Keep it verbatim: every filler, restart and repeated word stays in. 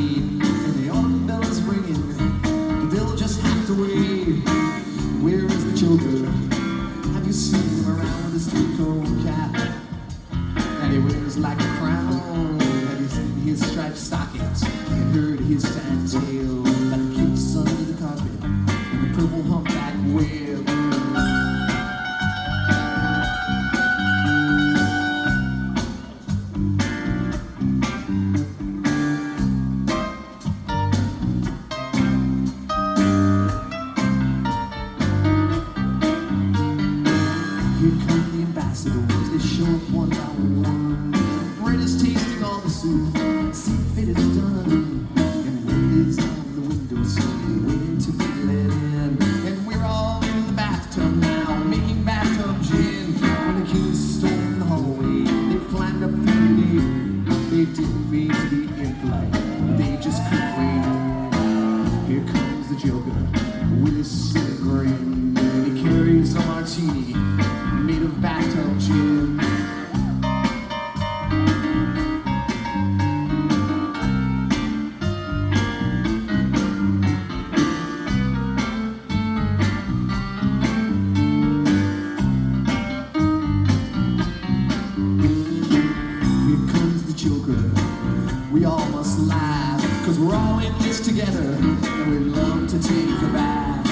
need. And the autumn bells ringing, but they'll just have to wait. Where is the Joker? Have you seen him around with his three-cone cap? And he wears like a crown. Have you seen his striped stockings? And heard his sad tale that kicks under the carpet and the purple humpback whale. Here come the ambassadors, they show up one by one. Bread is tasting all the soup, seat fit is done, and wind is on the windowsill, waiting to be let in. And we're all in the bathtub now, making bathtub gin. When the kids storm the hallway, they climbed up through the gate. They didn't mean to be impolite, they just couldn't wait. Here comes the Joker with his silly grin, and he carries a martini made of bathtub gin. Here comes the Joker. We all must laugh, cause we're all in this together, and we love to take a bath.